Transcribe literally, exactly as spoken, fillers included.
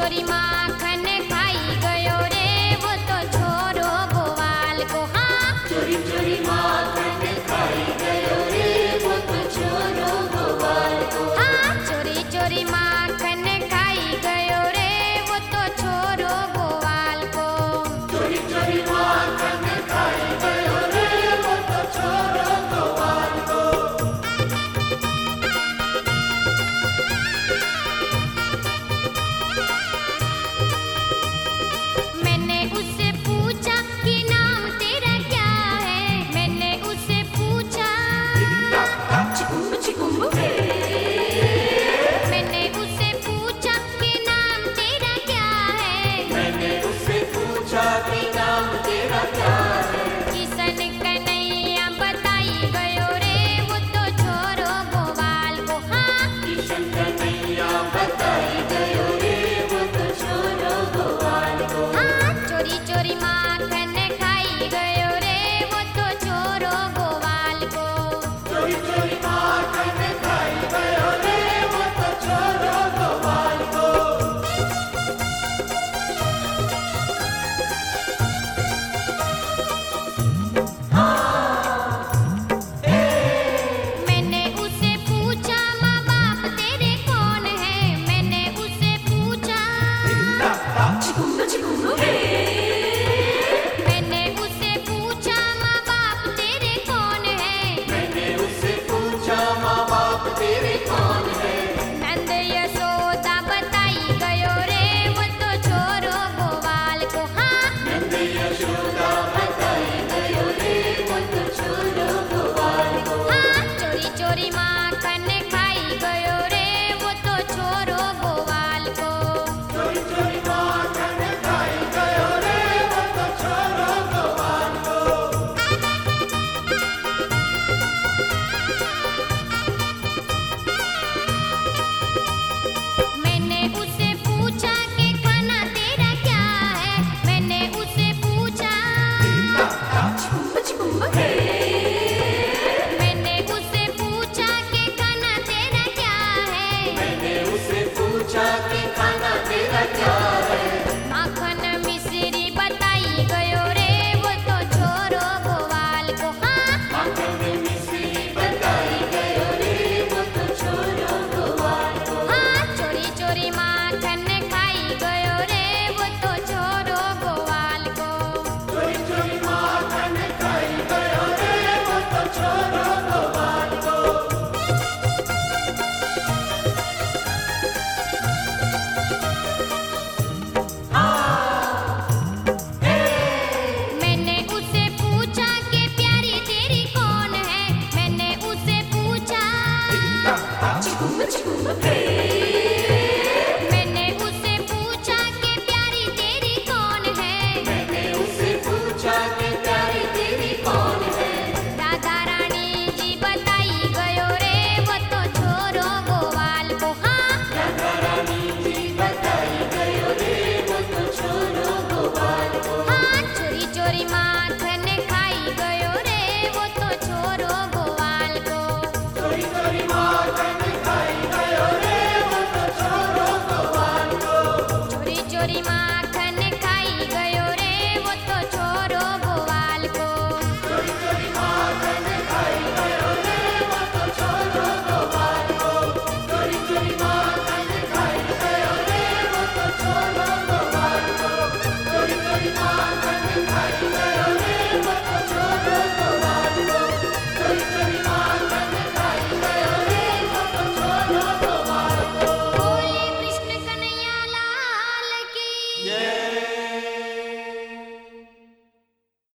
चोरी माखन खाई गयो रे वो तो छोरो गोवाल को। हाँ चोरी चोरी माखन खाई गयो रे वो तो छोरो गोवाल को। हाँ चोरी चोरी माखन खाई गयो रे वो तो छोरो गोवाल को। चोरी चोरी माखन खाई गयो रे वो तो छोरो गोवाल को। मैंने उससे पूछा कि नाम तेरा क्या है। मैंने उससे पूछा चिकुम्बु चिकुम्बु मैंने उससे पूछा कि नाम तेरा क्या है। मैंने उससे पूछा कि नाम तेरा क्या है। किशन कन्हैया बताई गयो रे वो तो छोरो गोवाल को। हाँ किशन कन्हैया बताई गयो रे वो तो छोरो गोवाल को। हाँ चोरी चोरी माखन खाई गयो रे वो तो छोरो गोवाल को। चोरी चोरी माखन खाई गयो रे वो तो छोरो गोवाल को। मैंने उससे पूछा माँ बाप तेरे कौन है। मैंने उससे पूछा चिकुम्बु चिकुम्बु मैंने उससे पूछा माँ बाप तेरे कौन है। मैंने उससे पूछा माँ बाप तेरे कौन है। नंद यशोदा बताई गयो रे वो तो छोरो गोवाल को। हाँ नंद यशोदा बताई गयो रे वो तो छोरो गोवाल को। हाँ चोरी चोरी माखन खाई गयो रे वो तो छोरो गोवाल को। चोरी चोरी माखन खाई गयो रे वो तो छोरो गोवाल को। मैंने उससे पूछा कि खाना तेरा क्या है। मैंने उससे पूछा चिकुम्बु चिकुम्बु मैंने उससे पूछा कि खाना तेरा क्या है। मैंने उससे पूछा कि खाना तेरा क्या है। माखन मिश्री बताई गयो रे वो तो छोरो गोवाल को। हाँ माखन मिश्री बताई गयो रे वो तो छोरो गोवाल को। हाँ चोरी चोरी माखन